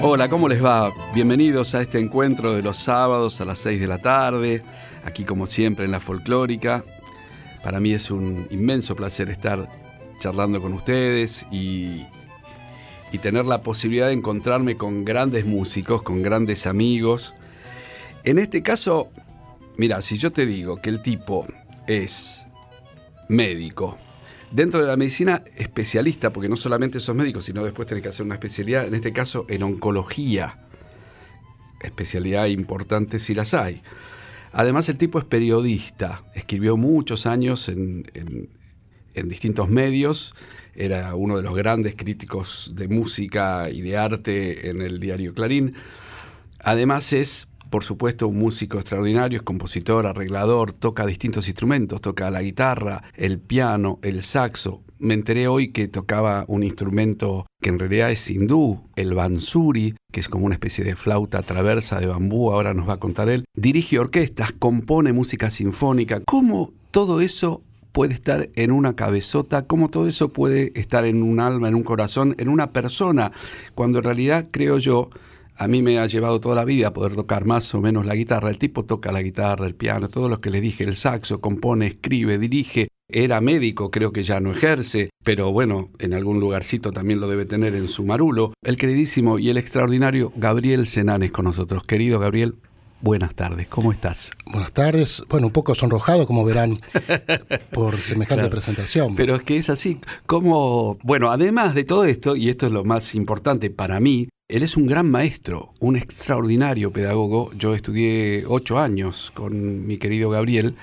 Hola, ¿cómo les va? Bienvenidos a este encuentro de los sábados a las 6 de la tarde, aquí como siempre en La Folclórica. Para mí es un inmenso placer estar charlando con ustedes y tener la posibilidad de encontrarme con grandes músicos, con grandes amigos. En este caso, mira, si yo te digo que el tipo es médico, dentro de la medicina especialista, porque no solamente sos médico, sino después tenés que hacer una especialidad, en este caso en oncología, especialidad importante si las hay. Además el tipo es periodista, escribió muchos años en distintos medios, era uno de los grandes críticos de música y de arte en el diario Clarín. Además es, por supuesto, un músico extraordinario, es compositor, arreglador, toca distintos instrumentos, toca la guitarra, el piano, el saxo. Me enteré hoy que tocaba un instrumento que en realidad es hindú, el bansuri, que es como una especie de flauta traversa de bambú, ahora nos va a contar él. Dirige orquestas, compone música sinfónica. ¿Cómo todo eso puede estar en una cabezota? ¿Cómo todo eso puede estar en un alma, en un corazón, en una persona? Cuando en realidad, creo yo, a mí me ha llevado toda la vida a poder tocar más o menos la guitarra. El tipo toca la guitarra, el piano, todo lo que le dije, el saxo, compone, escribe, dirige. Era médico, creo que ya no ejerce, pero bueno, en algún lugarcito también lo debe tener en su marulo. El queridísimo y el extraordinario Gabriel Senanes con nosotros. Querido Gabriel, buenas tardes, ¿cómo estás? Buenas tardes. Bueno, un poco sonrojado, como verán, por semejante claro, presentación. Pero es que es así, como, bueno, además de todo esto, y esto es lo más importante para mí, él es un gran maestro, un extraordinario pedagogo. Yo estudié 8 años con mi querido Gabriel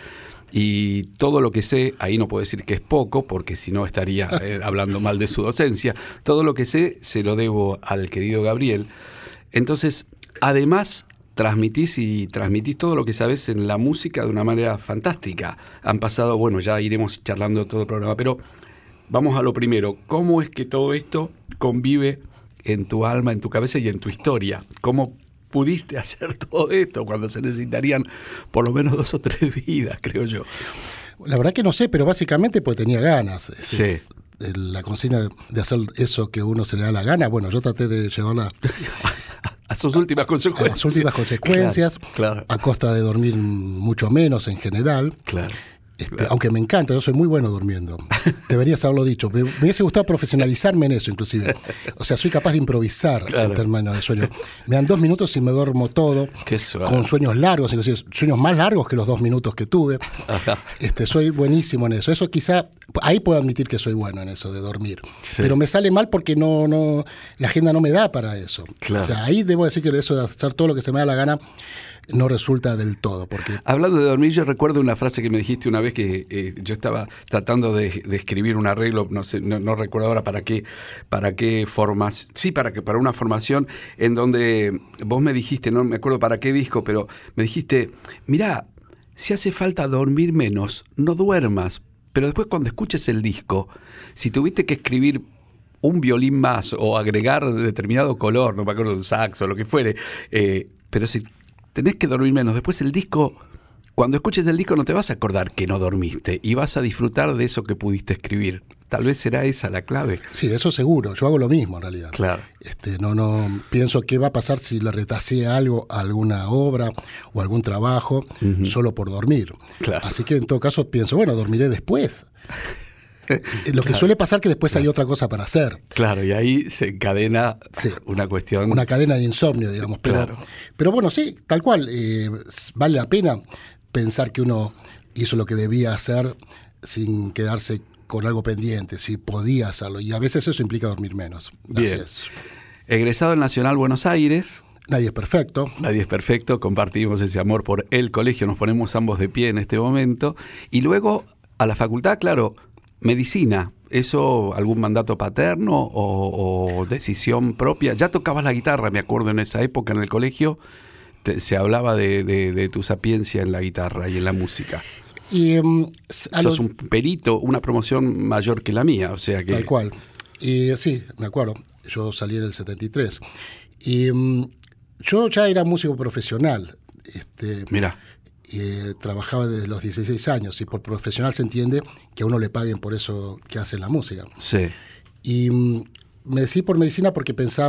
y todo lo que sé, ahí no puedo decir que es poco, porque si no estaría hablando mal de su docencia. Todo lo que sé se lo debo al querido Gabriel. Entonces, además transmitís todo lo que sabés en la música de una manera fantástica. Han pasado, bueno, ya iremos charlando todo el programa, pero vamos a lo primero. ¿Cómo es que todo esto convive en tu alma, en tu cabeza y en tu historia? ¿Cómo pudiste hacer todo esto cuando se necesitarían por lo menos 2 o 3 vidas, creo yo? La verdad que no sé, pero básicamente pues tenía ganas. Sí. La consigna de hacer eso que uno se le da la gana, bueno, yo traté de llevarla a sus últimas consecuencias. A las últimas consecuencias, claro. A costa de dormir mucho menos en general. Claro. Claro. Aunque me encanta, yo soy muy bueno durmiendo. Deberías haberlo dicho. Me hubiese gustado profesionalizarme en eso, inclusive. O sea, soy capaz de improvisar en términos de sueño. Me dan 2 minutos y me duermo todo. Qué suave. Con sueños largos, inclusive sueños más largos que los 2 minutos que tuve. Soy buenísimo en eso. Eso quizá, ahí puedo admitir que soy bueno en eso de dormir. Sí. Pero me sale mal porque no, la agenda no me da para eso. Claro. O sea, ahí debo decir que eso de hacer todo lo que se me da la gana no resulta del todo. Porque hablando de dormir, yo recuerdo una frase que me dijiste una vez que yo estaba tratando de escribir un arreglo, no recuerdo ahora para una formación en donde vos me dijiste, no me acuerdo para qué disco, pero me dijiste, mirá, si hace falta dormir menos, no duermas, pero después cuando escuches el disco, si tuviste que escribir un violín más o agregar determinado color, no me acuerdo, un saxo, lo que fuere, pero si tenés que dormir menos. Después el disco, cuando escuches el disco no te vas a acordar que no dormiste y vas a disfrutar de eso que pudiste escribir. Tal vez será esa la clave. Sí, eso seguro. Yo hago lo mismo en realidad. Claro. No pienso qué va a pasar si le retasé algo a alguna obra o algún trabajo solo por dormir. Claro. Así que en todo caso pienso, bueno, dormiré después. Lo que suele pasar que después hay otra cosa para hacer. Claro, y ahí se encadena una cuestión. Una cadena de insomnio, digamos. Pero bueno, sí, tal cual. Vale la pena pensar que uno hizo lo que debía hacer sin quedarse con algo pendiente, si podía hacerlo. Y a veces eso implica dormir menos. Bien. Egresado en Nacional Buenos Aires. Nadie es perfecto. Nadie es perfecto. Compartimos ese amor por el colegio. Nos ponemos ambos de pie en este momento. Y luego a la facultad, claro, medicina. ¿Eso algún mandato paterno o decisión propia? Ya tocabas la guitarra, me acuerdo, en esa época en el colegio. Se hablaba de tu sapiencia en la guitarra y en la música. Y sos un perito, una promoción mayor que la mía, o sea que... Tal cual. Y sí, me acuerdo. Yo salí en el 73. Y yo ya era músico profesional. Mirá. Trabajaba desde los 16 años. Y por profesional se entiende que a uno le paguen por eso que hace la música. Sí. Y me decidí por medicina porque pensaba,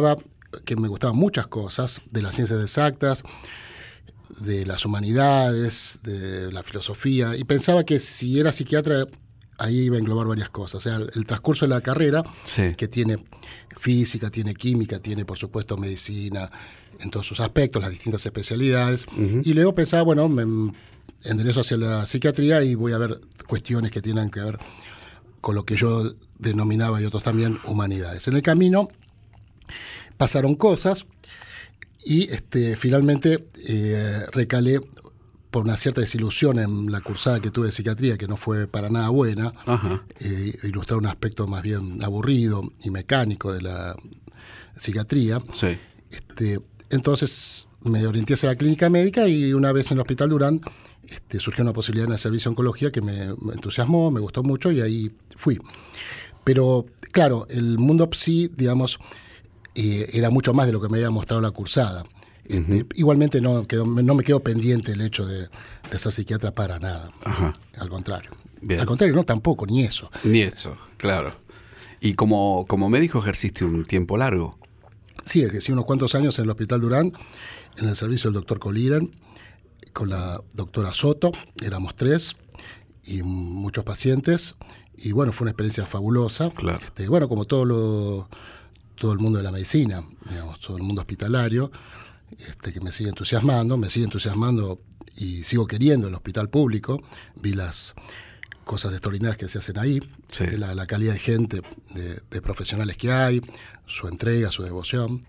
que me gustaban muchas cosas, de las ciencias exactas, de las humanidades, de la filosofía, y pensaba que si era psiquiatra ahí iba a englobar varias cosas. O sea, el transcurso de la carrera, sí, que tiene física, tiene química, tiene por supuesto medicina en todos sus aspectos, las distintas especialidades, y luego pensaba, bueno, me enderezo hacia la psiquiatría y voy a ver cuestiones que tienen que ver con lo que yo denominaba y otros también humanidades. En el camino pasaron cosas y finalmente recalé por una cierta desilusión en la cursada que tuve de psiquiatría, que no fue para nada buena, ilustrar un aspecto más bien aburrido y mecánico de la psiquiatría. Sí. Entonces me orienté hacia la clínica médica y una vez en el Hospital Durán surgió una posibilidad en el servicio de oncología que me entusiasmó, me gustó mucho y ahí fui. Pero claro, el mundo psi, digamos, era mucho más de lo que me había mostrado la cursada. Igualmente no me quedó pendiente el hecho de ser psiquiatra para nada. Ajá. Al contrario. Bien. Al contrario, no, tampoco, ni eso. Ni eso, claro. ¿Y como médico ejerciste un tiempo largo? Sí, ejercí unos cuantos años en el Hospital Durán, en el servicio del doctor Coliran, con la doctora Soto, éramos 3, y muchos pacientes, y bueno, fue una experiencia fabulosa. Claro. Bueno, como todo el mundo de la medicina, digamos, todo el mundo hospitalario, que me sigue entusiasmando y sigo queriendo el hospital público. Vi las cosas extraordinarias que se hacen ahí, sí, la calidad de gente, de profesionales que hay, su entrega, su devoción.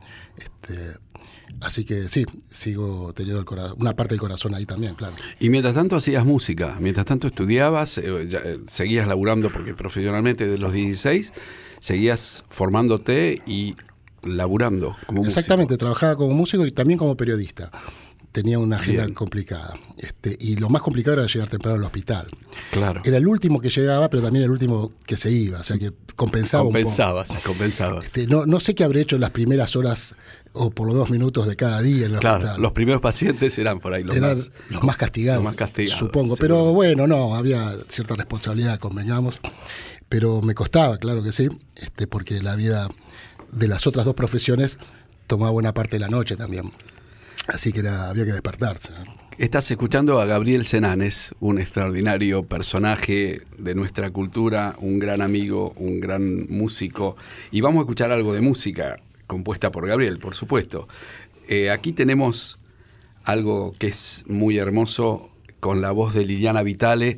Así que sí, sigo teniendo una parte del corazón ahí también, claro. Y mientras tanto hacías música, mientras tanto estudiabas, seguías laburando, porque profesionalmente desde los 16 seguías formándote y laburando como músico. Exactamente, trabajaba como músico y también como periodista. Tenía una agenda Bien. complicada. Y lo más complicado era llegar temprano al hospital. Claro. Era el último que llegaba, pero también el último que se iba. O sea que compensaba un poco. Compensabas. No sé qué habré hecho en las primeras horas o por los 2 minutos de cada día en el hospital. Los primeros pacientes eran por ahí los más castigados. Los más castigados, supongo. Pero bueno, no, había cierta responsabilidad, convengamos. Pero me costaba, claro que sí, porque la vida de las otras 2 profesiones tomaba buena parte de la noche también. Así que había que despertarse. Estás escuchando a Gabriel Senanes, un extraordinario personaje de nuestra cultura, un gran amigo, un gran músico. Y vamos a escuchar algo de música compuesta por Gabriel, por supuesto. Aquí tenemos algo que es muy hermoso con la voz de Liliana Vitale.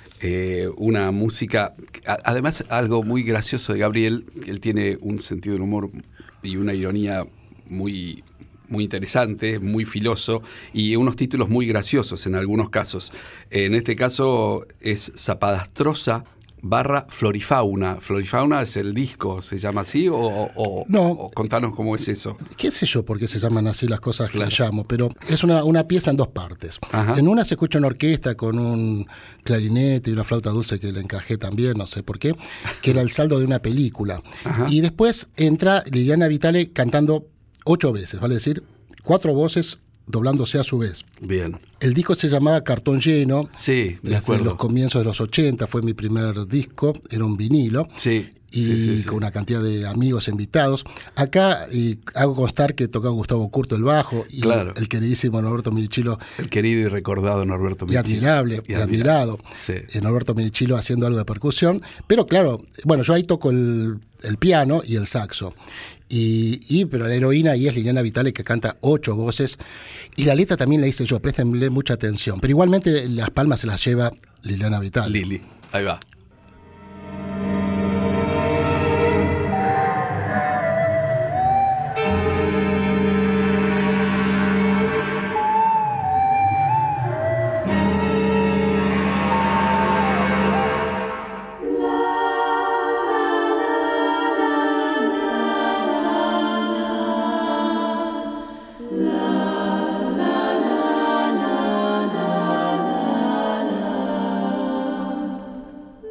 Una música, además algo muy gracioso de Gabriel. Él tiene un sentido del humor y una ironía muy interesante, muy filoso, y unos títulos muy graciosos en algunos casos. En este caso es Zapadastrosa / Florifauna. Florifauna es el disco, ¿se llama así? No. O contanos cómo es eso. Qué sé yo por qué se llaman así las cosas que Claro. llamo, pero es una pieza en 2 partes. Ajá. En una se escucha una orquesta con un clarinete y una flauta dulce que le encajé también, no sé por qué, que era el saldo de una película. Ajá. Y después entra Liliana Vitale cantando 8 veces, vale decir, 4 voces doblándose a su vez. Bien. El disco se llamaba Cartón Lleno. Sí, de desde acuerdo. los comienzos de los 80 fue mi primer disco, era un vinilo. Sí. Y sí. con una cantidad de amigos invitados. Acá hago constar que tocaba Gustavo Curto el bajo y Claro. el queridísimo Norberto Mirichilo. El querido y recordado Norberto Y Mirichilo. admirable, y admirado. Sí. Norberto Mirichilo haciendo algo de percusión. Pero claro, bueno, yo ahí toco el piano y el saxo. Pero la heroína ahí es Liliana Vitale, que canta 8 voces. Y la letra también la hice yo, préstenle mucha atención. Pero igualmente las palmas se las lleva Liliana Vitale. Lili, ahí va. La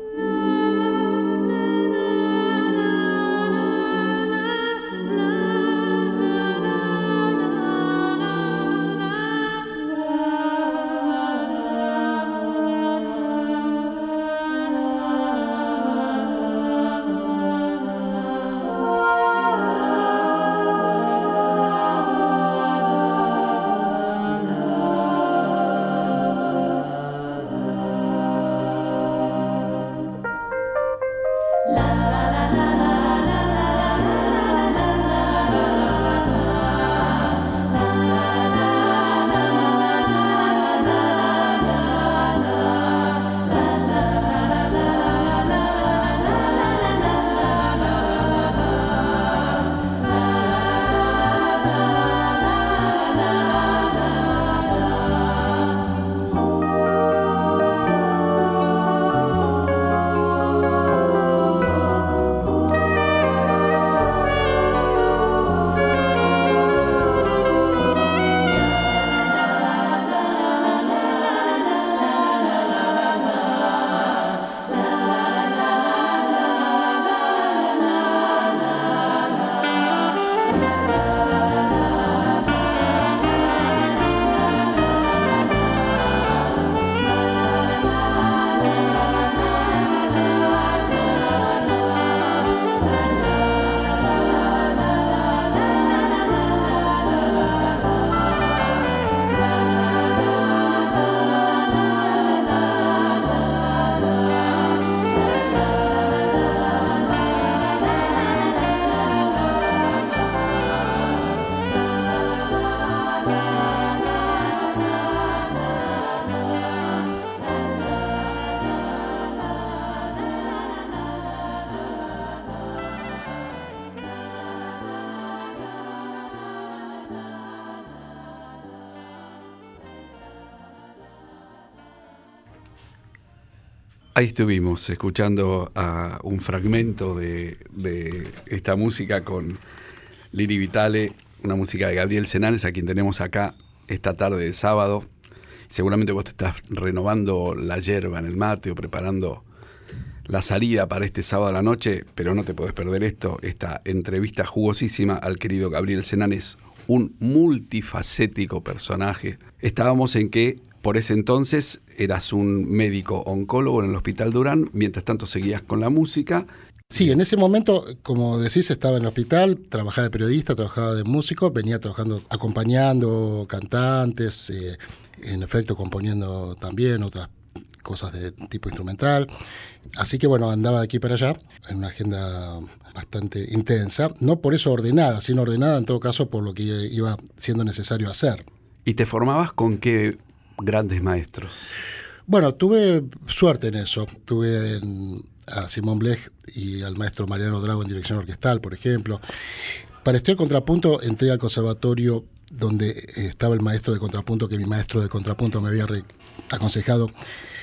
Ahí estuvimos escuchando a un fragmento de esta música con Lili Vitale, una música de Gabriel Senanes, a quien tenemos acá esta tarde de sábado. Seguramente vos te estás renovando la yerba en el mate o preparando la salida para este sábado a la noche, pero no te podés perder esta entrevista jugosísima al querido Gabriel Senanes, un multifacético personaje. Estábamos en que por ese entonces eras un médico oncólogo en el Hospital Durán, mientras tanto seguías con la música. Sí, en ese momento, como decís, estaba en el hospital, trabajaba de periodista, trabajaba de músico, venía trabajando, acompañando cantantes, en efecto componiendo también otras cosas de tipo instrumental. Así que bueno, andaba de aquí para allá en una agenda bastante intensa, no por eso ordenada, sino ordenada en todo caso por lo que iba siendo necesario hacer. ¿Y te formabas con qué grandes maestros? Bueno, tuve suerte en eso. Tuve a Simón Blech y al maestro Mariano Drago en dirección orquestal, por ejemplo. Para estudiar contrapunto entré al conservatorio donde estaba el maestro de contrapunto, que mi maestro de contrapunto me había aconsejado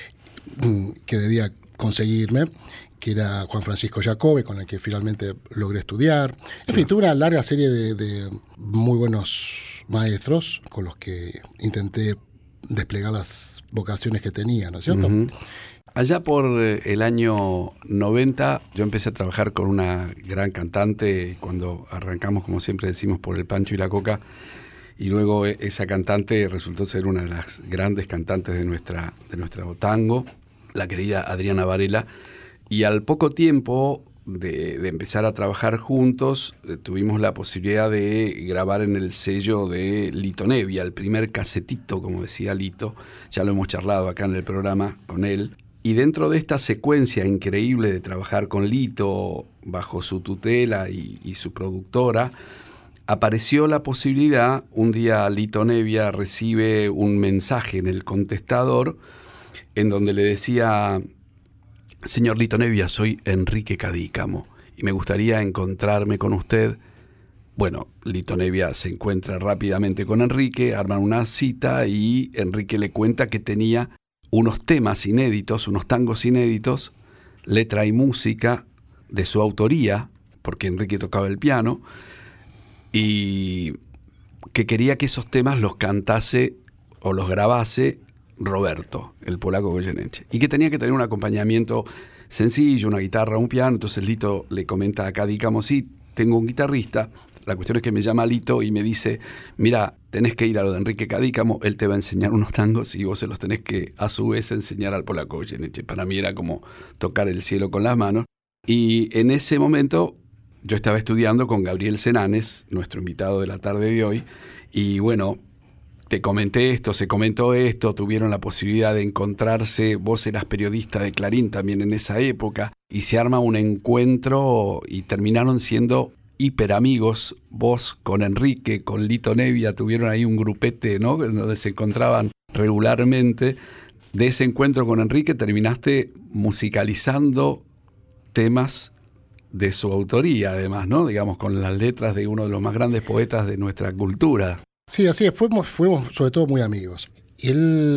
que debía conseguirme, que era Juan Francisco Jacobe, con el que finalmente logré estudiar. En fin, tuve una larga serie de muy buenos maestros con los que intenté desplegar las vocaciones que tenía, ¿no es cierto? Uh-huh. Allá por el año 90 yo empecé a trabajar con una gran cantante, cuando arrancamos, como siempre decimos, por el Pancho y la Coca, y luego esa cantante resultó ser una de las grandes cantantes de nuestro tango, la querida Adriana Varela, y al poco tiempo de empezar a trabajar juntos, tuvimos la posibilidad de grabar en el sello de Lito Nevia, el primer casetito, como decía Lito, ya lo hemos charlado acá en el programa con él, y dentro de esta secuencia increíble de trabajar con Lito, bajo su tutela y su productora, apareció la posibilidad, un día Lito Nevia recibe un mensaje en el contestador, en donde le decía: señor Lito Nevia, soy Enrique Cadícamo y me gustaría encontrarme con usted. Bueno, Lito Nevia se encuentra rápidamente con Enrique, arman una cita y Enrique le cuenta que tenía unos temas inéditos, unos tangos inéditos, letra y música de su autoría, porque Enrique tocaba el piano, y que quería que esos temas los cantase o los grabase Roberto, el polaco Goyeneche, y que tenía que tener un acompañamiento sencillo, una guitarra, un piano. Entonces Lito le comenta a Cadícamo: sí, tengo un guitarrista, la cuestión es que me llama Lito y me dice: mira, tenés que ir a lo de Enrique Cadícamo, él te va a enseñar unos tangos y vos se los tenés que a su vez enseñar al polaco Goyeneche. Para mí era como tocar el cielo con las manos, y en ese momento yo estaba estudiando con Gabriel Senanes, nuestro invitado de la tarde de hoy, y bueno, te comenté esto, se comentó esto, tuvieron la posibilidad de encontrarse, vos eras periodista de Clarín también en esa época, y se arma un encuentro y terminaron siendo hiper amigos. Vos con Enrique, con Lito Nevia, tuvieron ahí un grupete, ¿no?, donde se encontraban regularmente. De ese encuentro con Enrique terminaste musicalizando temas de su autoría, además, ¿no?, digamos, con las letras de uno de los más grandes poetas de nuestra cultura. Sí, así es, fuimos sobre todo muy amigos. Y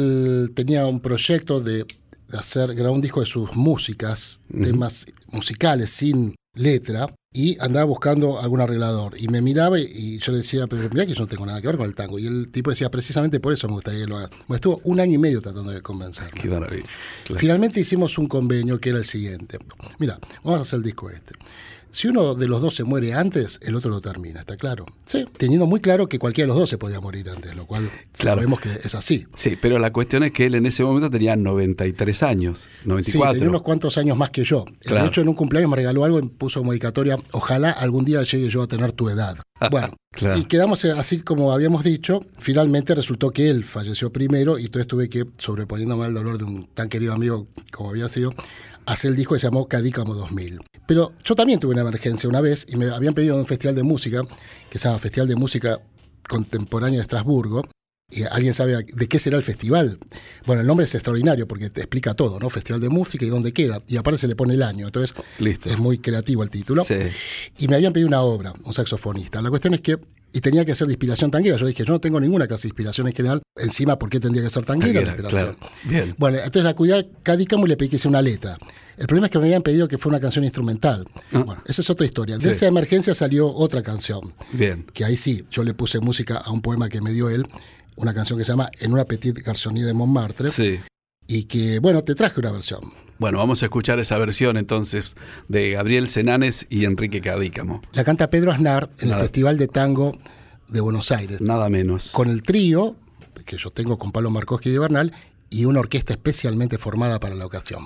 él tenía un proyecto de grabar un disco de sus músicas, temas musicales sin letra, y andaba buscando algún arreglador. Y me miraba y yo le decía: pero mirá que yo no tengo nada que ver con el tango. Y el tipo decía: precisamente por eso me gustaría que lo haga. Bueno, estuvo 1 año y medio tratando de convencerme. Qué maravilla. Claro. Finalmente hicimos un convenio que era el siguiente: mira, vamos a hacer el disco este. Si uno de los dos se muere antes, el otro lo termina, ¿está claro? Sí. Teniendo muy claro que cualquiera de los dos se podía morir antes, lo cual sabemos que es así. Sí, pero la cuestión es que él en ese momento tenía 93 años, 94. Sí, tenía unos cuantos años más que yo. Claro. De hecho, en un cumpleaños me regaló algo y puso como dedicatoria: ojalá algún día llegue yo a tener tu edad. Bueno, claro. Y quedamos así como habíamos dicho. Finalmente resultó que él falleció primero y entonces tuve que, sobreponiéndome al dolor de un tan querido amigo como había sido, hacer el disco que se llamó Cadícamo 2000. Pero yo también tuve una emergencia una vez y me habían pedido un festival de música que se llama Festival de Música Contemporánea de Estrasburgo. ¿Y alguien sabe de qué será el festival? Bueno, el nombre es extraordinario porque te explica todo, ¿no? Festival de Música y dónde queda. Y aparte se le pone el año. Entonces, listo. Es muy creativo el título. Sí. Y me habían pedido una obra, un saxofonista. La cuestión es que y tenía que ser de inspiración tanguera. Yo dije, yo no tengo ninguna clase de inspiración en general. Encima, ¿por qué tendría que ser tanguera la inspiración? Claro. Bien. Bueno, entonces la cuidé a Cadícamo y le pedí que hiciera una letra. El problema es que me habían pedido que fuera una canción instrumental. Bueno, esa es otra historia. De esa emergencia salió otra canción. Bien. Que ahí sí, yo le puse música a un poema que me dio él, una canción que se llama En una petite garçonnière de Montmartre. Sí. Y que, bueno, te traje una versión. Bueno, vamos a escuchar esa versión entonces de Gabriel Senanes y Enrique Cadícamo. La canta Pedro Aznar en el Festival de Tango de Buenos Aires. Nada menos. Con el trío que yo tengo con Pablo Markowski de Bernal y una orquesta especialmente formada para la ocasión.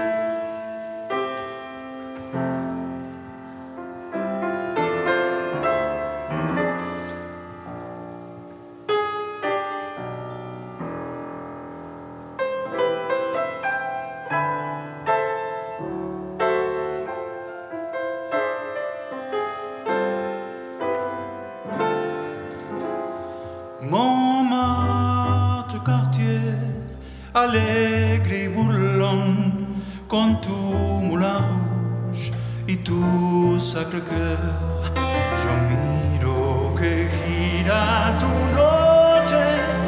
Montmartre, quartier allègre et bourlon, con tu moulin rouge y tu Sacré-Cœur. Yo miro que gira tu noche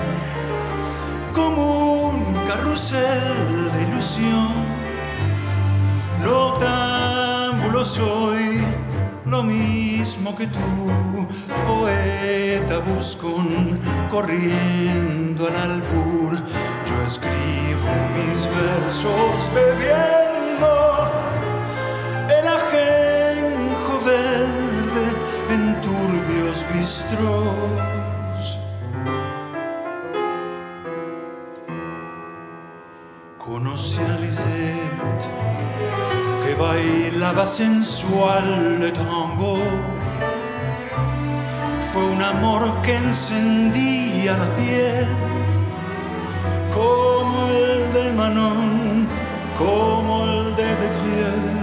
como un carrusel de ilusión. Noctámbulo soy, lo mismo que tú, poeta buscón, corriendo al albur. Yo escribo mis versos bebiendo el ajenjo verde en turbios bistrós. Conocí a Lisette, que bailaba sensual de tango. Fue un amor que encendía la piel, como el de Manon, como el de Grieux.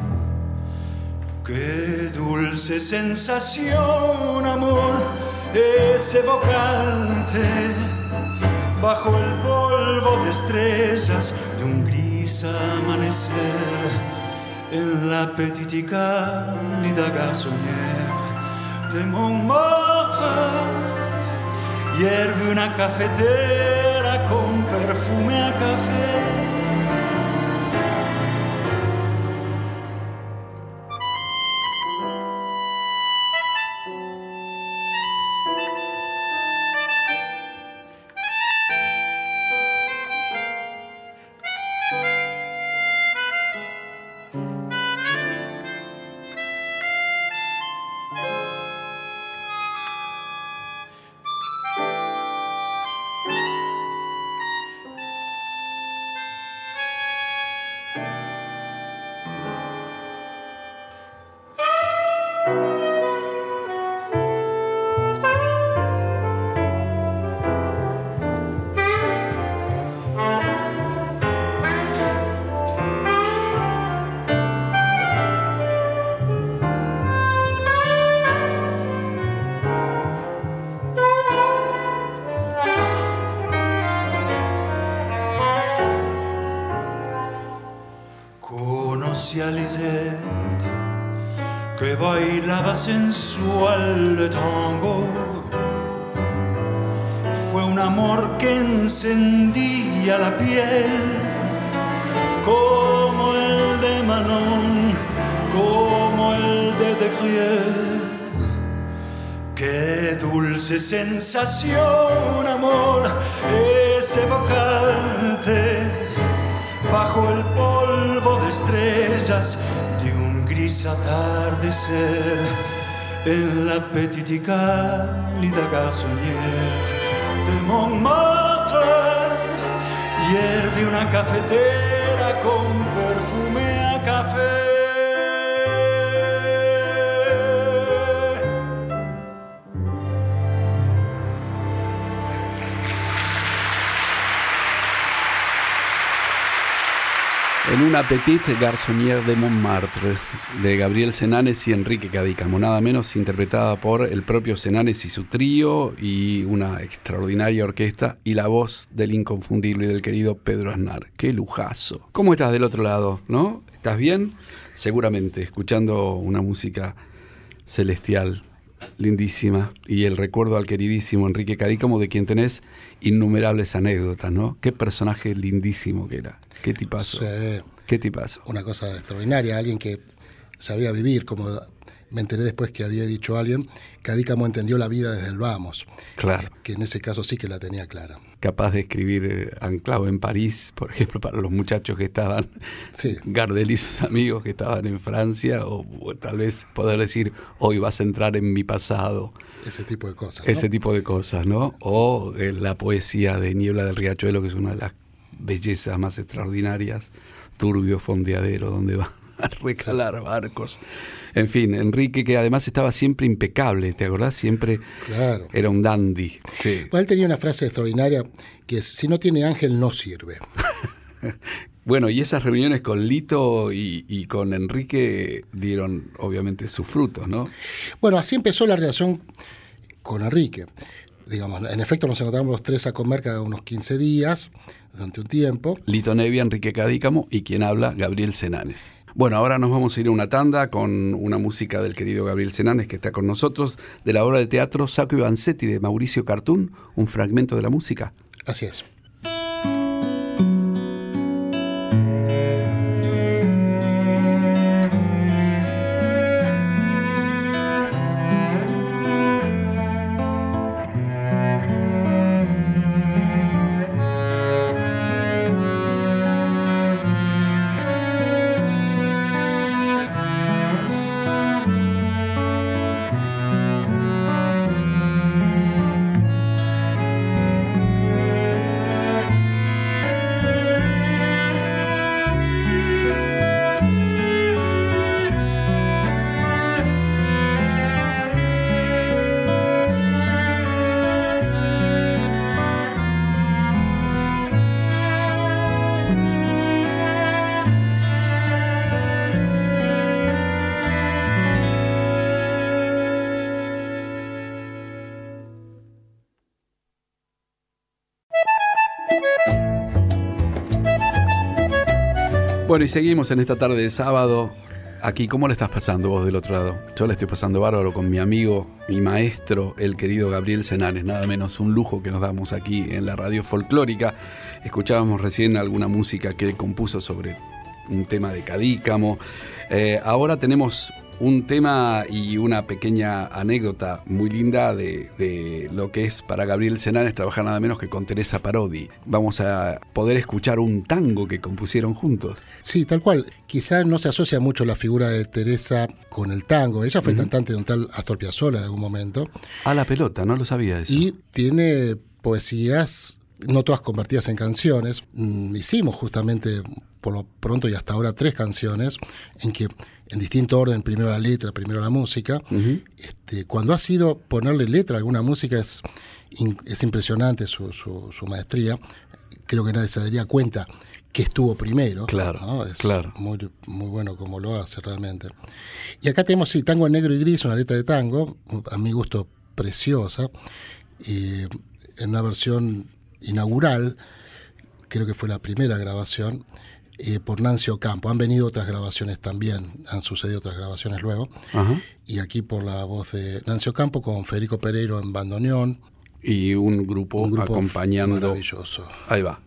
Qué dulce sensación, amor, es evocarte bajo el polvo de estrellas de un gris amanecer. En la petite y cálida garçonnière de Montmartre hierve una cafetera con perfume a café. Conocí a Lisette, que bailaba sensual de tango. Fue un amor que encendía la piel, como el de Manon, como el de Grieux. Qué dulce sensación, amor, es evocarte bajo el polvo de estrellas de un gris atardecer. En la petite y cálida garçonnière de Montmartre hierve una cafetera con perfume a café. En una petite garçonnière de Montmartre, de Gabriel Senanes y Enrique Cadícamo, nada menos, interpretada por el propio Senanes y su trío y una extraordinaria orquesta y la voz del inconfundible y del querido Pedro Aznar. ¡Qué lujazo! ¿Cómo estás del otro lado, no? ¿Estás bien? Seguramente, escuchando una música celestial lindísima. Y el recuerdo al queridísimo Enrique Cadícamo, de quien tenés innumerables anécdotas, ¿no? Qué personaje lindísimo que era. Qué tipazo. Sí. Qué tipazo. Una cosa extraordinaria, alguien que sabía vivir, como me enteré después que había dicho alguien, Cadícamo entendió la vida desde el vamos. Claro. Que en ese caso sí que la tenía clara. Capaz de escribir anclado en París, por ejemplo, para los muchachos que estaban, sí. Gardel y sus amigos que estaban en Francia, o tal vez poder decir, hoy vas a entrar en mi pasado. Ese tipo de cosas, ¿no? Ese tipo de cosas, ¿no? O la poesía de Niebla del Riachuelo, que es una de las bellezas más extraordinarias, turbio fondeadero, donde va a recalar barcos. En fin, Enrique, que además estaba siempre impecable, ¿te acordás? Siempre claro. Era un dandy. Sí. Bueno, él tenía una frase extraordinaria que es, si no tiene ángel, no sirve. Bueno, y esas reuniones con Lito y con Enrique dieron obviamente sus frutos, ¿no? Bueno, así empezó la relación con Enrique. Digamos, en efecto nos encontramos los tres a comer cada unos 15 días, durante un tiempo. Lito Nevia, Enrique Cadícamo y quien habla, Gabriel Senanes. Bueno, ahora nos vamos a ir a una tanda con una música del querido Gabriel Senanes, que está con nosotros, de la obra de teatro Sacco y Vanzetti de Mauricio Cartún, un fragmento de la música. Así es. Bueno, y seguimos en esta tarde de sábado. Aquí, ¿cómo le estás pasando vos del otro lado? Yo le estoy pasando bárbaro con mi amigo, mi maestro, el querido Gabriel Senanes. Nada menos un lujo que nos damos aquí en la radio folclórica. Escuchábamos recién alguna música que él compuso sobre un tema de Cadícamo. Ahora tenemos un tema y una pequeña anécdota muy linda de lo que es para Gabriel Senanes trabajar nada menos que con Teresa Parodi. Vamos a poder escuchar un tango que compusieron juntos. Sí, tal cual. Quizá no se asocia mucho la figura de Teresa con el tango. Ella fue cantante de un tal Astor Piazzolla en algún momento. A la pelota, no lo sabía eso. Y tiene poesías, no todas convertidas en canciones. Hicimos justamente, por lo pronto y hasta ahora, 3 canciones en que en distinto orden, primero la letra, primero la música. Cuando ha sido ponerle letra a alguna música es impresionante su maestría. Creo que nadie se daría cuenta que estuvo primero. Claro, ¿no? Es claro. Muy, muy bueno como lo hace realmente. Y acá tenemos, sí, Tango en Negro y Gris, una letra de tango, a mi gusto preciosa, en una versión inaugural, creo que fue la primera grabación, por Nancy Ocampo. Han venido otras grabaciones también, han sucedido otras grabaciones luego. Ajá. Y aquí por la voz de Nancy Ocampo con Federico Pereiro en bandoneón. Y un grupo acompañando. Maravilloso. Ahí va.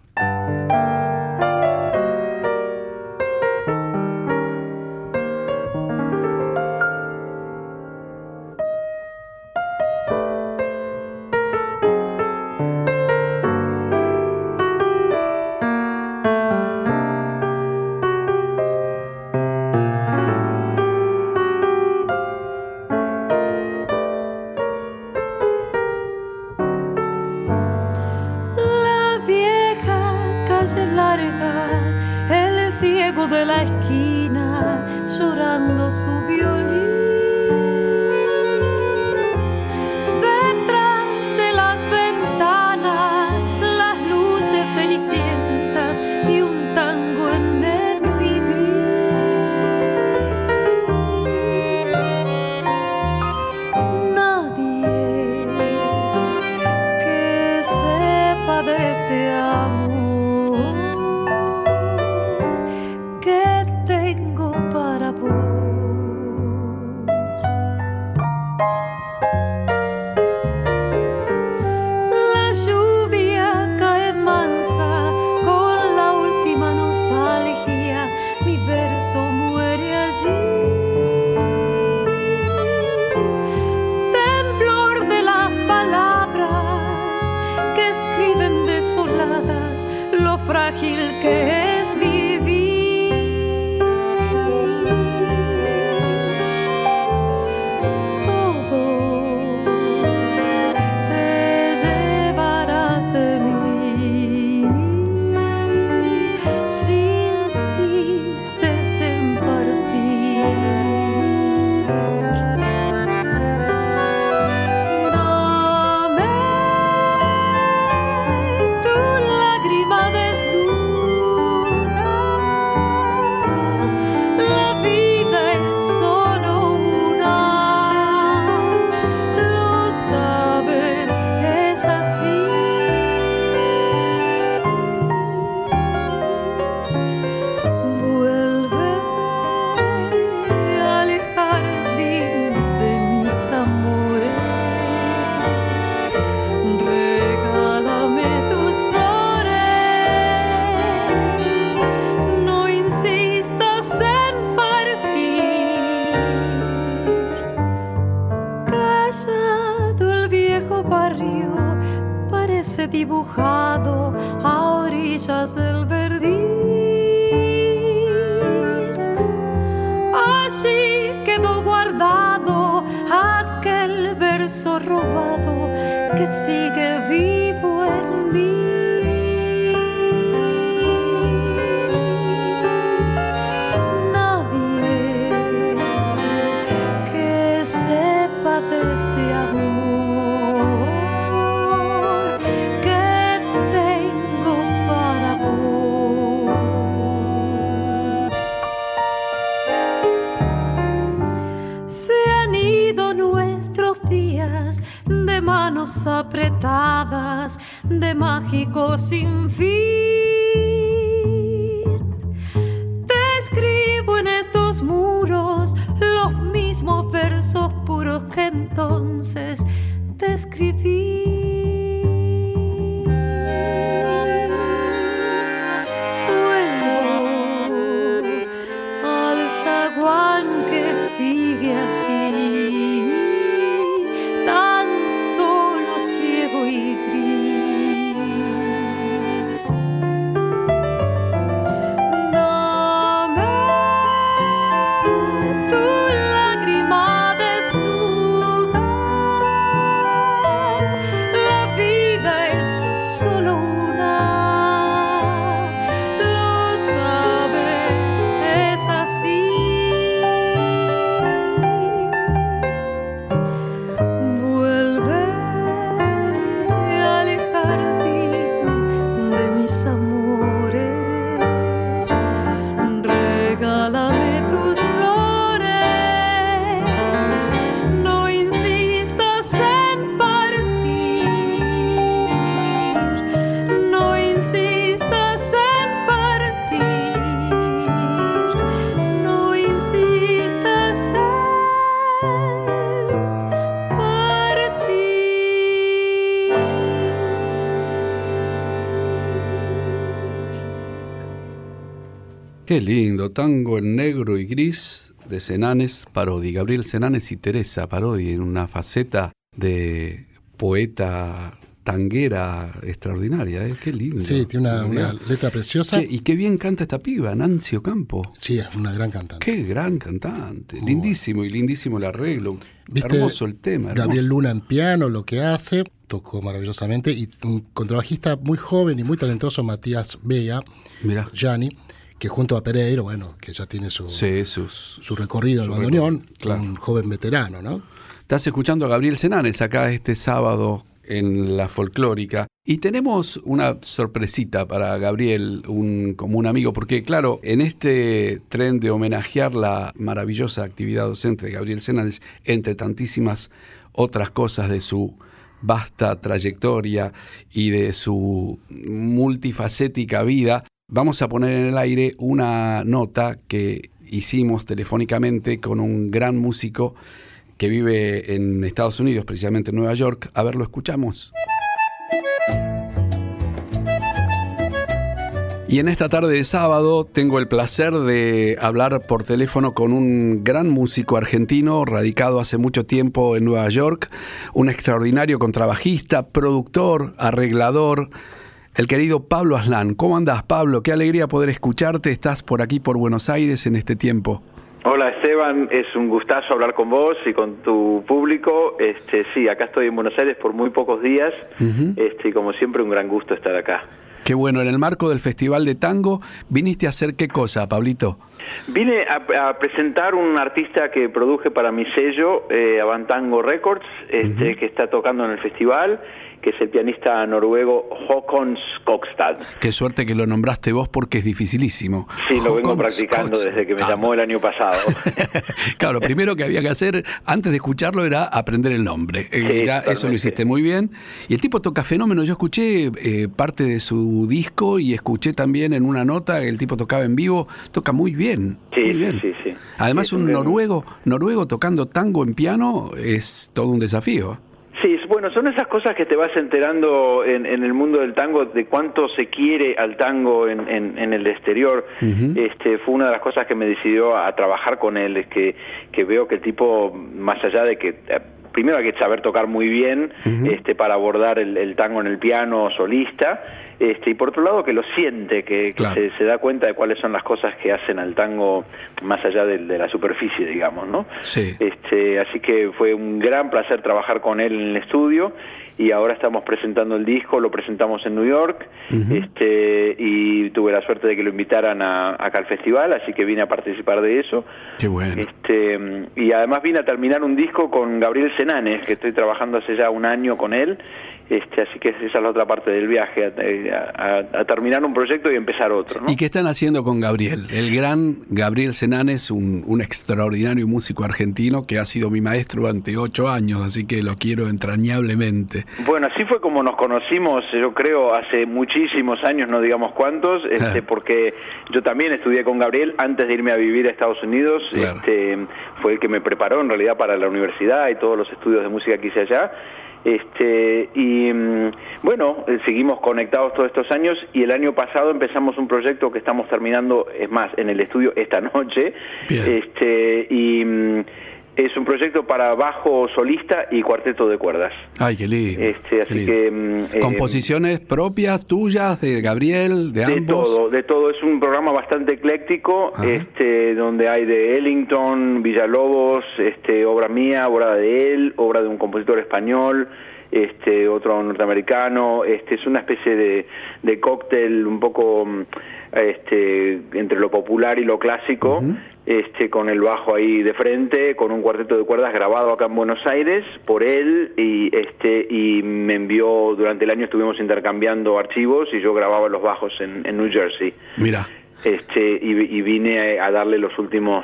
La vieja dibujado a orillas del verdín. Allí quedó guardado aquel verso robado que sigue vivo en mí. Manos apretadas de mágico sin fin. Te escribo en estos muros los mismos versos puros que entonces te escribí. Vuelvo al zaguán que sigue allí. Qué lindo, tango en negro y gris de Senanes Parodi. Gabriel Senanes y Teresa Parodi en una faceta de poeta tanguera extraordinaria, ¿eh? Qué lindo. Sí, tiene una letra preciosa. Che, y qué bien canta esta piba, Nancy Ocampo. Sí, es una gran cantante. Qué gran cantante. Muy lindísimo, y lindísimo el arreglo. ¿Viste? Hermoso el tema. Hermoso. Gabriel Luna en piano, lo que hace, tocó maravillosamente. Y un contrabajista muy joven y muy talentoso, Matías Vega, Gianni, que junto a Pereiro, bueno, que ya tiene su recorrido en el bandoneón, claro. Un joven veterano, ¿no? Estás escuchando a Gabriel Senanes acá este sábado en La Folclórica. Y tenemos una sorpresita para Gabriel, como un amigo, porque claro, en este tren de homenajear la maravillosa actividad docente de Gabriel Senanes, entre tantísimas otras cosas de su vasta trayectoria y de su multifacética vida, vamos a poner en el aire una nota que hicimos telefónicamente con un gran músico que vive en Estados Unidos, precisamente en Nueva York. A ver, lo escuchamos. Y en esta tarde de sábado tengo el placer de hablar por teléfono con un gran músico argentino radicado hace mucho tiempo en Nueva York, un extraordinario contrabajista, productor, arreglador, el querido Pablo Aslan. ¿Cómo andás, Pablo? Qué alegría poder escucharte. Estás por aquí, por Buenos Aires, en este tiempo. Hola, Esteban. Es un gustazo hablar con vos y con tu público. Sí, acá estoy en Buenos Aires por muy pocos días. Y como siempre, un gran gusto estar acá. Qué bueno. En el marco del Festival de Tango, ¿viniste a hacer qué cosa, Pablito? Vine a presentar un artista que produje para mi sello, Avantango Records, que está tocando en el festival, que es el pianista noruego Håkon Skogstad. Qué suerte que lo nombraste vos porque es dificilísimo. Sí, lo vengo practicando desde que me llamó el año pasado. Claro, lo primero que había que hacer antes de escucharlo era aprender el nombre. Ya eso lo hiciste muy bien. Y el tipo toca fenómeno. Yo escuché parte de su disco y escuché también en una nota que el tipo tocaba en vivo. Toca muy bien. Sí, muy bien. Sí. Además, sí, un noruego tocando tango en piano es todo un desafío. Sí, bueno, son esas cosas que te vas enterando en el mundo del tango, de cuánto se quiere al tango en el exterior. Fue una de las cosas que me decidió a trabajar con él, es que veo que el tipo, más allá de que primero hay que saber tocar muy bien, para abordar el tango en el piano solista, y por otro lado que lo siente, que claro, se da cuenta de cuáles son las cosas que hacen al tango más allá de la superficie, digamos, ¿no? Sí. Así que fue un gran placer trabajar con él en el estudio, y ahora estamos presentando el disco, lo presentamos en New York, y tuve la suerte de que lo invitaran acá al festival, así que vine a participar de eso. Qué bueno. Y además vine a terminar un disco con Gabriel Senanes, que estoy trabajando hace ya un año con él, así que esa es la otra parte del viaje, a terminar un proyecto y empezar otro, ¿no? ¿Y qué están haciendo con Gabriel? El gran Gabriel Senanes, un extraordinario músico argentino que ha sido mi maestro durante 8 años, así que lo quiero entrañablemente. Bueno, así fue como nos conocimos, yo creo, hace muchísimos años, no digamos cuántos, porque yo también estudié con Gabriel antes de irme a vivir a Estados Unidos, claro. Fue el que me preparó en realidad para la universidad y todos los estudios de música que hice allá. Bueno, seguimos conectados todos estos años, y el año pasado empezamos un proyecto que estamos terminando, es más, en el estudio esta noche. Bien. Es un proyecto para bajo solista y cuarteto de cuerdas. Ay, qué lindo. Así lindo. Que ¿composiciones propias, tuyas, de Gabriel, de ambos? De todo. Es un programa bastante ecléctico, donde hay de Ellington, Villalobos, obra mía, obra de él, obra de un compositor español, otro norteamericano. Es una especie de cóctel un poco entre lo popular y lo clásico. Con el bajo ahí de frente, con un cuarteto de cuerdas grabado acá en Buenos Aires por él, y me envió, durante el año estuvimos intercambiando archivos y yo grababa los bajos en New Jersey. Mira. Y vine a darle los últimos,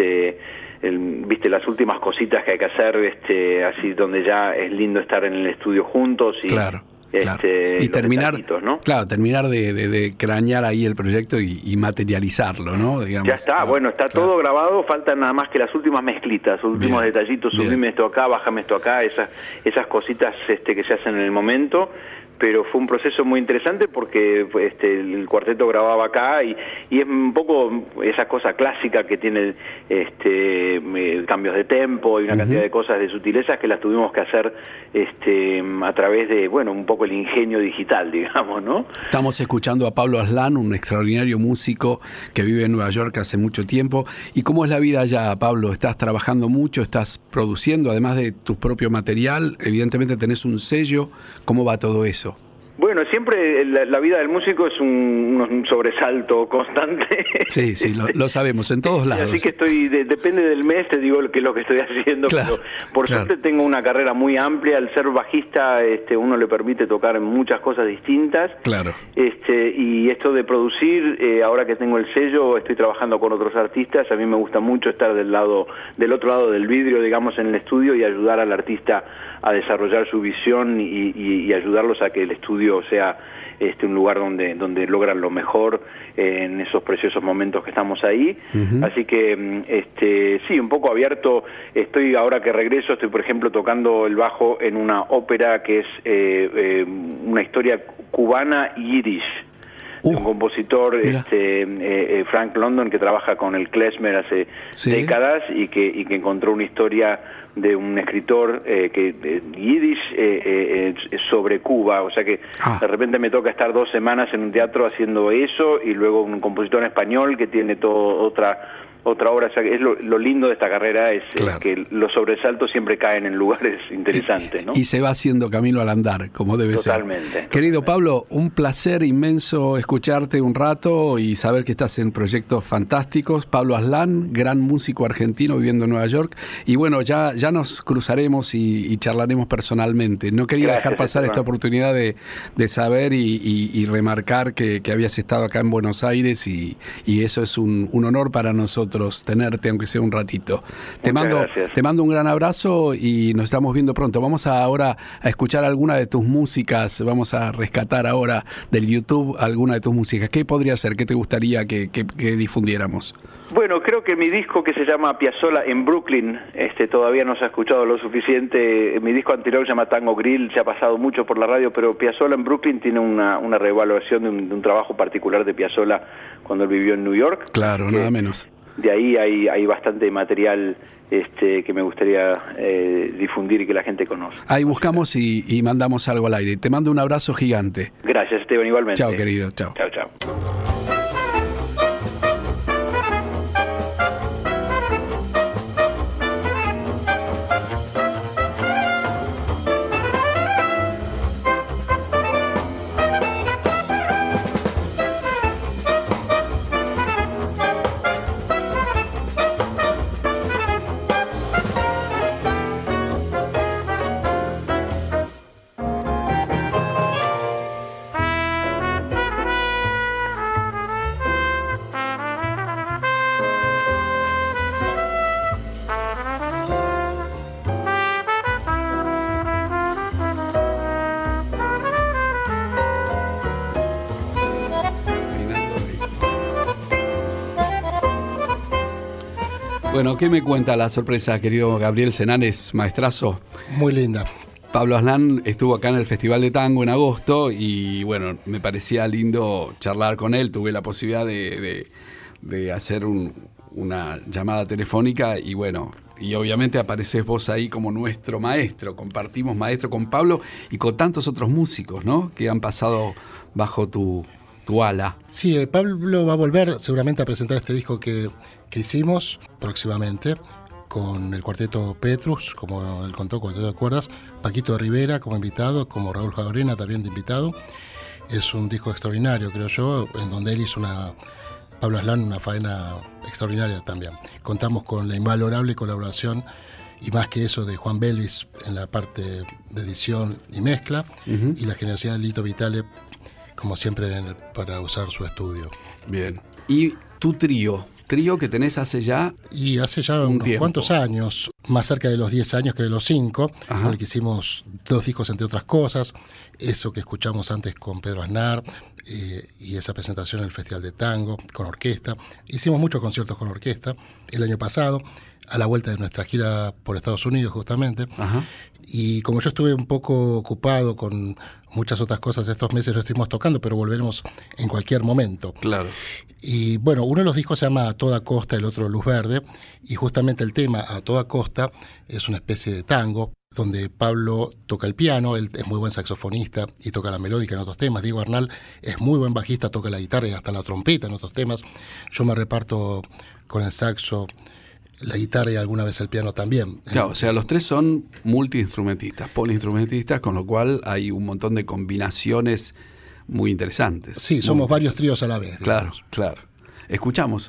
las últimas cositas que hay que hacer, así donde ya es lindo estar en el estudio juntos y claro. Claro. Y terminar, ¿no? Claro, terminar de cranear ahí el proyecto y materializarlo, ¿no? Digamos. Ya está, bueno, está todo grabado, faltan nada más que las últimas mezclitas, los últimos detallitos, subime esto acá, bájame esto acá, esas cositas que se hacen en el momento. Pero fue un proceso muy interesante porque el cuarteto grababa acá y es un poco esa cosa clásica que tiene cambios de tempo y una cantidad de cosas, de sutilezas que las tuvimos que hacer a través de, bueno, un poco el ingenio digital, digamos, ¿no? Estamos escuchando a Pablo Aslan, un extraordinario músico que vive en Nueva York hace mucho tiempo. ¿Y cómo es la vida allá, Pablo? ¿Estás trabajando mucho? ¿Estás produciendo, además de tu propio material? Evidentemente tenés un sello. ¿Cómo va todo eso? Bueno, siempre la vida del músico es un sobresalto constante. Sí, lo sabemos, en todos lados. Así que depende del mes, te digo qué es lo que estoy haciendo, claro, pero por suerte tengo una carrera muy amplia. Al ser bajista, uno le permite tocar en muchas cosas distintas. Claro. Y esto de producir, ahora que tengo el sello, estoy trabajando con otros artistas. A mí me gusta mucho estar del otro lado del vidrio, digamos, en el estudio, y ayudar al artista a desarrollar su visión y ayudarlos a que el estudio sea un lugar donde logran lo mejor en esos preciosos momentos que estamos ahí. Así que sí, un poco abierto. Ahora que regreso, estoy por ejemplo tocando el bajo en una ópera que es una historia cubana yiddish. Un compositor, Frank London, que trabaja con el klezmer hace décadas y que encontró una historia de un escritor yiddish sobre Cuba. O sea que de repente me toca estar 2 semanas en un teatro haciendo eso, y luego un compositor español que tiene otra obra. O sea, es lo lindo de esta carrera es que los sobresaltos siempre caen en lugares interesantes, ¿no? Y se va haciendo camino al andar, como debe ser. Totalmente. Querido Pablo, un placer inmenso escucharte un rato y saber que estás en proyectos fantásticos. Pablo Aslan, gran músico argentino viviendo en Nueva York. Y bueno, ya nos cruzaremos y charlaremos personalmente. No quería dejar pasar esta oportunidad de saber y remarcar que habías estado acá en Buenos Aires, y eso es un honor para nosotros tenerte, aunque sea un ratito. Te mando un gran abrazo y nos estamos viendo pronto. Vamos ahora a escuchar alguna de tus músicas. Vamos a rescatar ahora del YouTube alguna de tus músicas. ¿Qué podría ser? ¿Qué te gustaría que difundiéramos? Bueno, creo que mi disco, que se llama Piazzolla en Brooklyn, todavía no se ha escuchado lo suficiente. Mi disco anterior se llama Tango Grill, se ha pasado mucho por la radio, pero Piazzolla en Brooklyn tiene una reevaluación de un trabajo particular de Piazzolla cuando él vivió en New York. Claro, nada menos. de ahí hay bastante material que me gustaría difundir y que la gente conozca. Ahí buscamos y mandamos algo al aire. Te mando un abrazo gigante. Gracias, Esteban, igualmente. Chao, querido. Chao. Chao, chao. Bueno, ¿qué me cuenta la sorpresa, querido Gabriel Senanes, maestrazo? Muy linda. Pablo Aslan estuvo acá en el Festival de Tango en agosto y bueno, me parecía lindo charlar con él. Tuve la posibilidad de hacer una llamada telefónica y bueno, y obviamente apareces vos ahí como nuestro maestro. Compartimos maestro con Pablo y con tantos otros músicos, ¿no? Que han pasado bajo tu ala. Sí, Pablo va a volver seguramente a presentar este disco que hicimos próximamente con el cuarteto Petrus, como él contó, cuarteto de cuerdas, Paquito Rivera como invitado, como Raúl Jabrena también de invitado. Es un disco extraordinario, creo yo, en donde él hizo Pablo Aslan, una faena extraordinaria también. Contamos con la invalorable colaboración, y más que eso, de Juan Belvis en la parte de edición y mezcla, y la generosidad de Lito Vitale, como siempre, para usar su estudio. Bien. ¿Y tu trío que tenés hace ya? Y hace ya unos cuantos años, más cerca de los 10 años que de los 5, en el que hicimos 2 discos, entre otras cosas, eso que escuchamos antes con Pedro Aznar, y esa presentación en el Festival de Tango, con orquesta. Hicimos muchos conciertos con orquesta el año pasado, a la vuelta de nuestra gira por Estados Unidos justamente. Y como yo estuve un poco ocupado con muchas otras cosas estos meses, lo estuvimos tocando, pero volveremos en cualquier momento. Claro. Y bueno, uno de los discos se llama A Toda Costa, el otro Luz Verde, y justamente el tema A Toda Costa es una especie de tango donde Pablo toca el piano, él es muy buen saxofonista y toca la melódica en otros temas. Diego Arnal es muy buen bajista, toca la guitarra y hasta la trompeta en otros temas. Yo me reparto con el saxo, la guitarra y alguna vez el piano también. Claro, o sea, los tres son multiinstrumentistas, poliinstrumentistas, con lo cual hay un montón de combinaciones muy interesantes. Sí, somos varios tríos a la vez. Claro, claro. Escuchamos.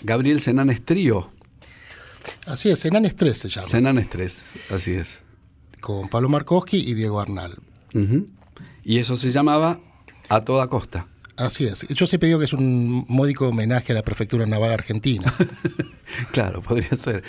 Gabriel Senanes Trío. Así es, Senanes 3 se llama. Senanes 3, así es. Con Pablo Markowski y Diego Arnal. Uh-huh. Y eso se llamaba A Toda Costa. Así es. Yo siempre digo que es un módico homenaje a la Prefectura Naval Argentina. Claro, podría ser.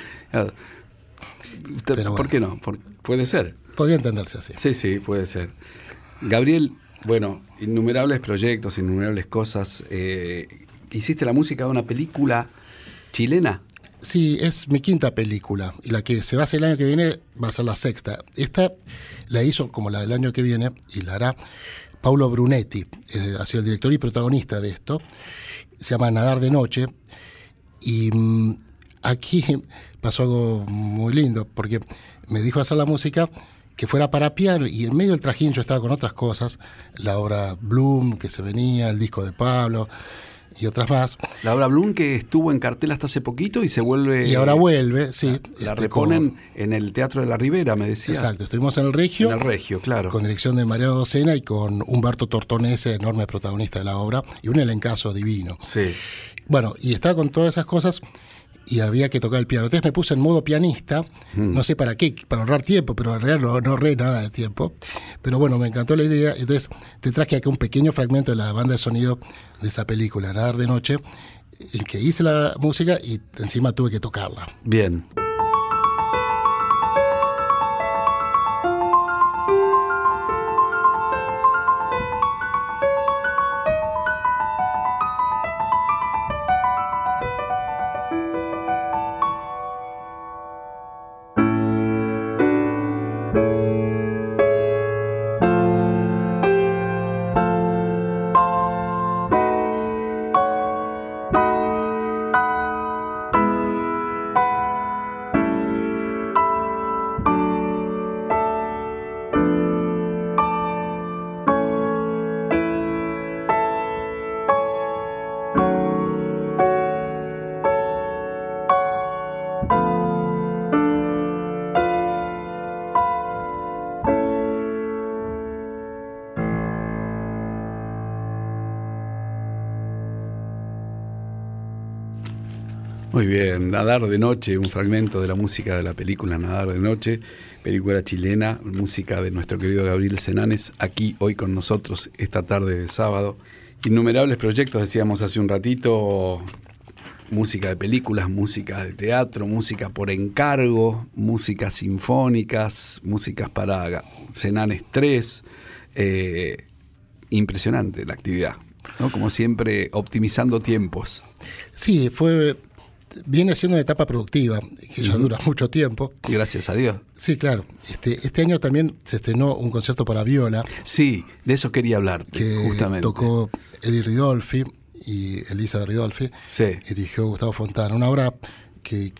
Pero ¿por qué no? Puede ser. Podría entenderse así. Sí, puede ser. Gabriel, bueno, innumerables proyectos, innumerables cosas. ¿Hiciste la música de una película chilena? Sí, es mi quinta película. Y la que se va a hacer el año que viene va a ser la sexta. Esta la hizo, como la del año que viene, y la hará Paulo Brunetti. Ha sido el director y protagonista de esto. Se llama Nadar de Noche. Y aquí pasó algo muy lindo, porque me dijo hacer la música que fuera para piano, y en medio del trajín yo estaba con otras cosas, la obra Bloom que se venía, el disco de Pablo y otras más. La obra Bloom, que estuvo en cartel hasta hace poquito y se vuelve... Y ahora vuelve, sí. La reponen en el Teatro de la Ribera, me decías. Exacto, estuvimos en el Regio. En el Regio, claro. Con dirección de Mariano Docena y con Humberto Tortonese, enorme protagonista de la obra, y un elencazo divino. Sí. Bueno, y estaba con todas esas cosas y había que tocar el piano. Entonces me puse en modo pianista, no sé para qué, para ahorrar tiempo, pero en realidad no ahorré nada de tiempo. Pero bueno, me encantó la idea. Entonces te traje aquí un pequeño fragmento de la banda de sonido de esa película, Nadar de Noche, en que hice la música y encima tuve que tocarla. Bien. Muy bien, Nadar de Noche, un fragmento de la música de la película Nadar de Noche, película chilena, música de nuestro querido Gabriel Senanes, aquí hoy con nosotros esta tarde de sábado. Innumerables proyectos, decíamos hace un ratito, música de películas, música de teatro, música por encargo, músicas sinfónicas, músicas para Senanes 3, impresionante la actividad, ¿no? Como siempre, optimizando tiempos. Sí, viene siendo una etapa productiva, que ya dura mucho tiempo. Y gracias a Dios. Sí, claro. Este año también se estrenó un concierto para viola. Sí, de eso quería hablarte, que justamente. Tocó Eli Ridolfi y Elisa Ridolfi. Sí. Dirigió Gustavo Fontana. Una obra que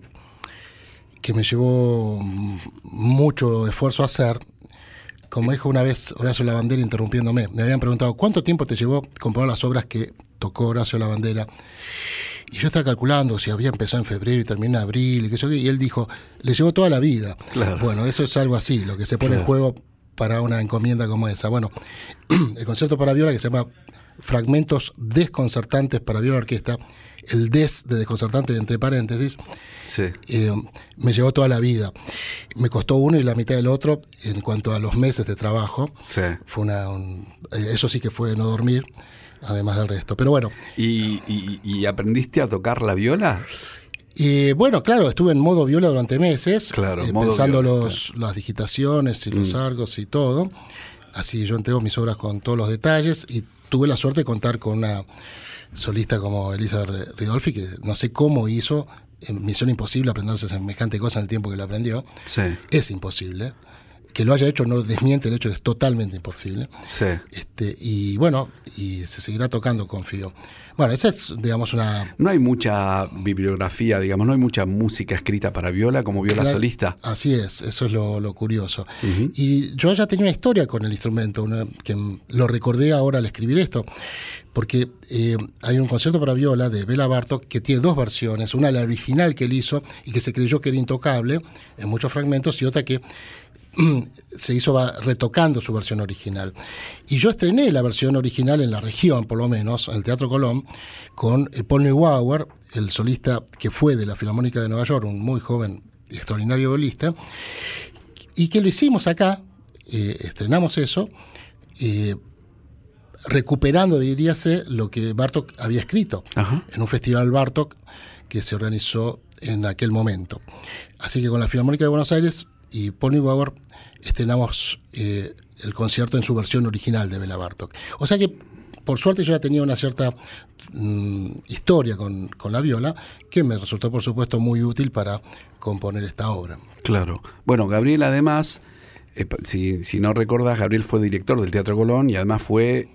me llevó mucho esfuerzo a hacer. Como dijo una vez Horacio Lavandera interrumpiéndome, me habían preguntado ¿cuánto tiempo te llevó componer las obras que tocó Horacio Lavandera? Y yo estaba calculando si había empezado en febrero y terminó en abril, y él dijo, le llevó toda la vida. Claro. Bueno, eso es algo así, lo que se pone en juego para una encomienda como esa. Bueno, el concierto para viola, que se llama Fragmentos Desconcertantes para viola orquesta, el des de desconcertante entre paréntesis, sí. Me llevó toda la vida. Me costó uno y la mitad del otro en cuanto a los meses de trabajo. Sí. Fue eso sí que fue no dormir, además del resto. Pero bueno. ¿Y aprendiste a tocar la viola? Bueno, claro, estuve en modo viola durante meses, claro, pensando viola, las digitaciones y los argos y todo. Así yo entrego mis obras con todos los detalles y tuve la suerte de contar con una solista como Elisa Ridolfi, que no sé cómo hizo, misión imposible aprenderse semejante cosa en el tiempo que lo aprendió. Sí. Es imposible. Que lo haya hecho no desmiente el hecho de que es totalmente imposible. Sí. Y bueno, y se seguirá tocando, confío. Bueno, esa es, digamos, una... No hay mucha bibliografía, digamos, no hay mucha música escrita para viola como viola solista. Así es, eso es lo curioso. Uh-huh. Y yo ya tenía una historia con el instrumento, que lo recordé ahora al escribir esto, porque hay un concierto para viola de Bela Bartók que tiene dos versiones, una la original que él hizo y que se creyó que era intocable en muchos fragmentos, y otra que se hizo retocando su versión original. Y yo estrené la versión original en la región, por lo menos, en el Teatro Colón, con Paul Neubauer, el solista que fue de la Filarmónica de Nueva York, un muy joven y extraordinario violista, y que lo hicimos acá, estrenamos eso, recuperando, diríase, lo que Bartók había escrito. Ajá. En un festival Bartók que se organizó en aquel momento. Así que con la Filarmónica de Buenos Aires y Paul Neubauer estrenamos el concierto en su versión original de Béla Bartók. O sea que, por suerte, yo ya tenía una cierta historia con la viola, que me resultó, por supuesto, muy útil para componer esta obra. Claro. Bueno, Gabriel, además, si no recordás, Gabriel fue director del Teatro Colón y además fue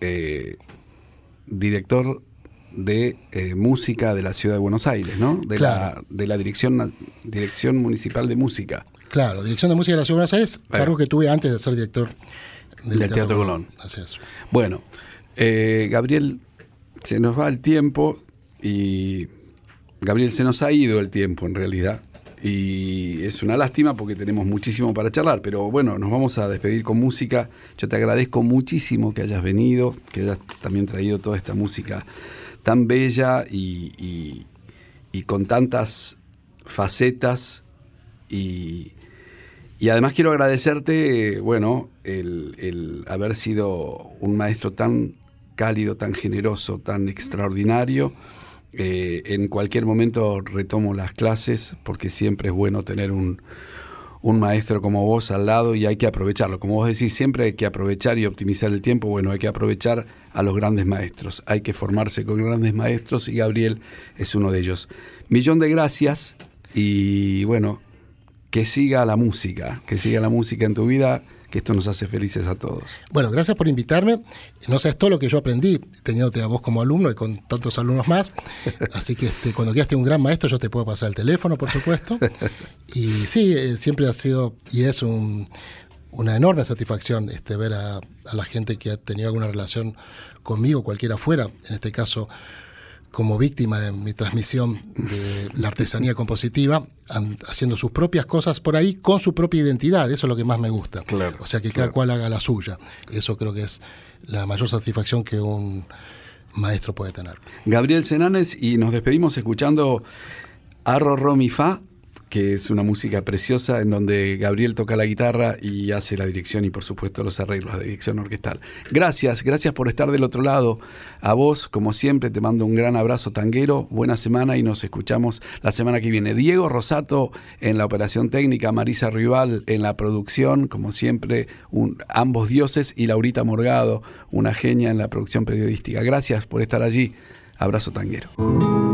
director de música de la Ciudad de Buenos Aires, ¿no? Claro. De la Dirección Municipal de Música. Claro, Dirección de Música de la Ciudad de Buenos Aires, cargo que tuve antes de ser director del Teatro Colón. Así es. Bueno, Gabriel, se nos va el tiempo y Gabriel, se nos ha ido el tiempo en realidad. Y es una lástima porque tenemos muchísimo para charlar, pero bueno, nos vamos a despedir con música. Yo te agradezco muchísimo que hayas venido, que hayas también traído toda esta música tan bella y con tantas facetas y además quiero agradecerte, bueno, el haber sido un maestro tan cálido, tan generoso, tan extraordinario. En cualquier momento retomo las clases porque siempre es bueno tener un maestro como vos al lado y hay que aprovecharlo. Como vos decís, siempre hay que aprovechar y optimizar el tiempo. Bueno, hay que aprovechar a los grandes maestros. Hay que formarse con grandes maestros y Gabriel es uno de ellos. Millón de gracias y bueno, que siga la música en tu vida, que esto nos hace felices a todos. Bueno, gracias por invitarme. No sabes todo lo que yo aprendí teniéndote a vos como alumno y con tantos alumnos más. Así que cuando quedaste un gran maestro, yo te puedo pasar el teléfono, por supuesto. Y sí, siempre ha sido y es una enorme satisfacción ver a la gente que ha tenido alguna relación conmigo, cualquiera fuera, en este caso como víctima de mi transmisión de la artesanía compositiva, haciendo sus propias cosas por ahí, con su propia identidad. Eso es lo que más me gusta. Claro, o sea, que cada cual haga la suya. Eso creo que es la mayor satisfacción que un maestro puede tener. Gabriel Senanes, y nos despedimos escuchando Arro, Ro, Mi, Fa, que es una música preciosa en donde Gabriel toca la guitarra y hace la dirección y por supuesto los arreglos de dirección orquestal. Gracias por estar del otro lado. A vos, como siempre, te mando un gran abrazo tanguero, buena semana y nos escuchamos la semana que viene. Diego Rosato en la operación técnica, Marisa Rival en la producción, como siempre, ambos dioses, y Laurita Morgado, una genia en la producción periodística. Gracias por estar allí. Abrazo tanguero.